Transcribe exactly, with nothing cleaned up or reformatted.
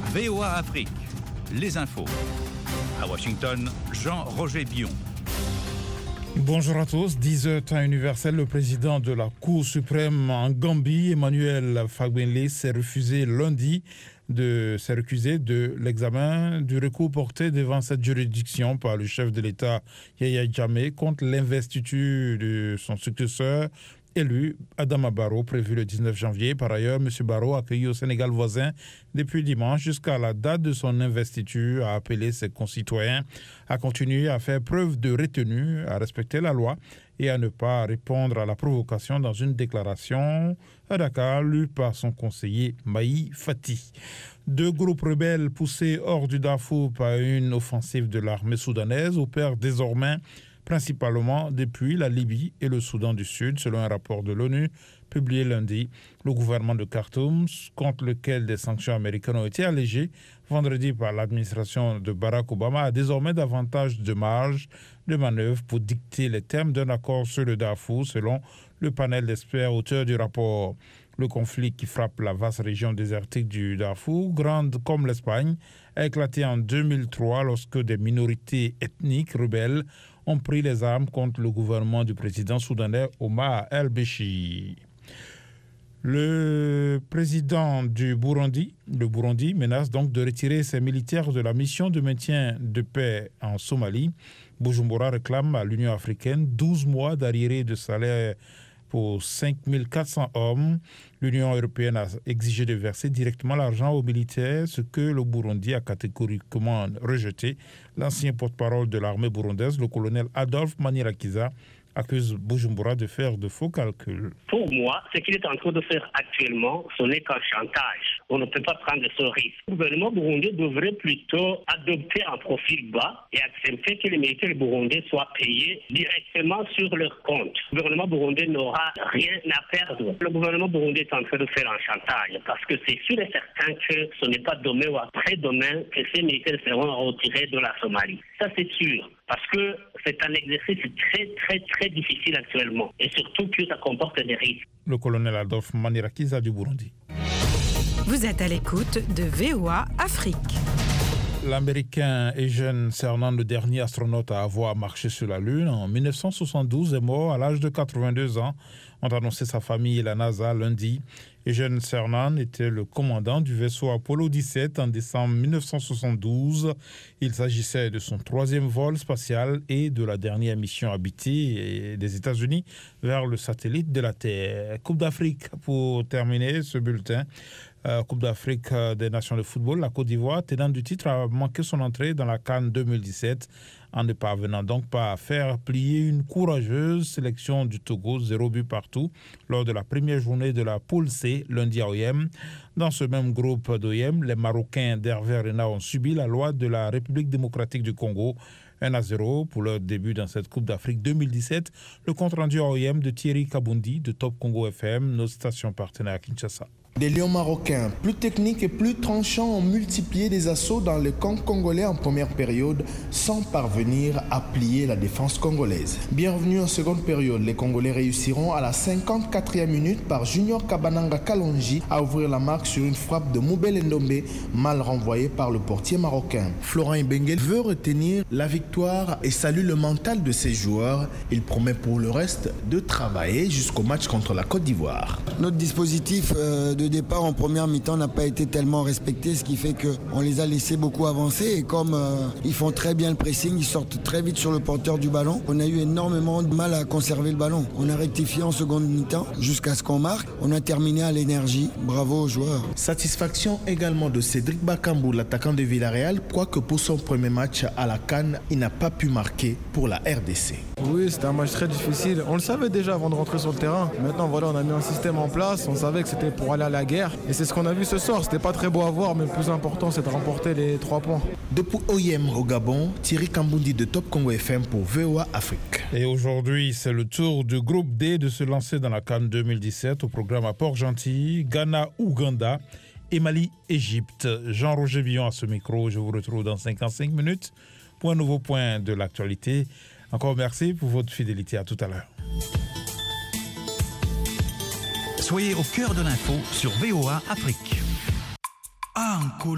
V O A Afrique, les infos. À Washington, Jean-Roger Billon. Bonjour à tous. dix heures temps universel, le président de la Cour suprême en Gambie, Emmanuel Fagbinlé, s'est refusé lundi de s'est recusé de l'examen du recours porté devant cette juridiction par le chef de l'État Yahya Jammeh contre l'investiture de son successeur élu Adama Barrow, prévu le dix-neuf janvier. Par ailleurs, M. Barrow, accueilli au Sénégal voisin depuis dimanche jusqu'à la date de son investiture, a appelé ses concitoyens à continuer à faire preuve de retenue, à respecter la loi et à ne pas répondre à la provocation dans une déclaration à Dakar lue par son conseiller Maï Fati. Deux groupes rebelles poussés hors du Darfour par une offensive de l'armée soudanaise opèrent désormais principalement depuis la Libye et le Soudan du Sud, selon un rapport de l'ONU publié lundi. Le gouvernement de Khartoum, contre lequel des sanctions américaines ont été allégées vendredi par l'administration de Barack Obama, a désormais davantage de marge de manœuvre pour dicter les termes d'un accord sur le Darfour, selon le panel d'experts auteurs du rapport. Le conflit qui frappe la vaste région désertique du Darfour, grande comme l'Espagne, a éclaté en deux mille trois lorsque des minorités ethniques rebelles ont pris les armes contre le gouvernement du président soudanais Omar el-Béchir. Le président du Burundi, le Burundi menace donc de retirer ses militaires de la mission de maintien de paix en Somalie. Bujumbura réclame à l'Union africaine douze mois d'arriérés de salaire pour cinq mille quatre cents hommes. L'Union européenne a exigé de verser directement l'argent aux militaires, ce que le Burundi a catégoriquement rejeté. L'ancien porte-parole de l'armée burundaise, le colonel Adolphe Manirakiza, accuse Bujumbura de faire de faux calculs. Pour moi, ce qu'il est en train de faire actuellement, ce n'est qu'un chantage. On ne peut pas prendre ce risque. Le gouvernement burundais devrait plutôt adopter un profil bas et accepter que les militaires burundais soient payés directement sur leur compte. Le gouvernement burundais n'aura rien à perdre. Le gouvernement burundais est en train de faire un chantage parce que c'est sûr et certain que ce n'est pas demain ou après-demain que ces militaires seront retirés de la Somalie. Ça, c'est sûr. Parce que c'est un exercice très, très, très difficile actuellement. Et surtout que ça comporte des risques. Le colonel Adolphe Manirakiza du Burundi. Vous êtes à l'écoute de V O A Afrique. L'Américain Eugene Cernan, le dernier astronaute à avoir marché sur la Lune en dix-neuf cent soixante-douze, est mort à l'âge de quatre-vingt-deux ans, ont annoncé sa famille et la NASA lundi. Eugene Cernan était le commandant du vaisseau Apollo dix-sept en décembre dix-neuf cent soixante-douze. Il s'agissait de son troisième vol spatial et de la dernière mission habitée des États-Unis vers le satellite de la Terre. Coupe d'Afrique pour terminer ce bulletin. Euh, Coupe d'Afrique des Nations de football, la Côte d'Ivoire, tenant du titre, a manqué son entrée dans la CAN deux mille dix-sept en ne parvenant donc pas à faire plier une courageuse sélection du Togo, zéro but partout, lors de la première journée de la poule C, lundi à O M. Dans ce même groupe d'O M, les Marocains d'Hervé Renard ont subi la loi de la République démocratique du Congo, un à zéro pour leur début dans cette Coupe d'Afrique deux mille dix-sept. Le compte-rendu à O M de Thierry Kabundi de Top Congo F M, nos stations partenaires à Kinshasa. Les Lions marocains, plus techniques et plus tranchants, ont multiplié des assauts dans le camp congolais en première période sans parvenir à plier la défense congolaise. Bienvenue en seconde période, les Congolais réussiront à la cinquante-quatrième minute par Junior Kabananga Kalonji à ouvrir la marque sur une frappe de Moubel Ndombe, mal renvoyée par le portier marocain. Florent Ibenge veut retenir la victoire et salue le mental de ses joueurs. Il promet pour le reste de travailler jusqu'au match contre la Côte d'Ivoire. Notre dispositif euh, de départ en première mi-temps n'a pas été tellement respecté, ce qui fait qu'on les a laissés beaucoup avancer et comme euh, ils font très bien le pressing, ils sortent très vite sur le porteur du ballon, on a eu énormément de mal à conserver le ballon. On a rectifié en seconde mi-temps jusqu'à ce qu'on marque, on a terminé à l'énergie, bravo aux joueurs. Satisfaction également de Cédric Bakambu, l'attaquant de Villarreal, quoique pour son premier match à la CAN, il n'a pas pu marquer pour la R D C. Oui, c'était un match très difficile, on le savait déjà avant de rentrer sur le terrain. Maintenant voilà, on a mis un système en place, on savait que c'était pour aller à la guerre et c'est ce qu'on a vu ce soir. C'était pas très beau à voir, mais le plus important c'est de remporter les trois points. Depuis O I M au Gabon, Thierry Kambundi de Top Congo F M pour V O A Afrique. Et aujourd'hui, c'est le tour du groupe D de se lancer dans la CAN deux mille dix-sept au programme à Port-Gentil, Ghana, Ouganda et Mali, Égypte. Jean-Roger Billon à ce micro, je vous retrouve dans cinquante-cinq minutes pour un nouveau point de l'actualité. Encore merci pour votre fidélité, à tout à l'heure. Soyez au cœur de l'info sur V O A Afrique. Ah, un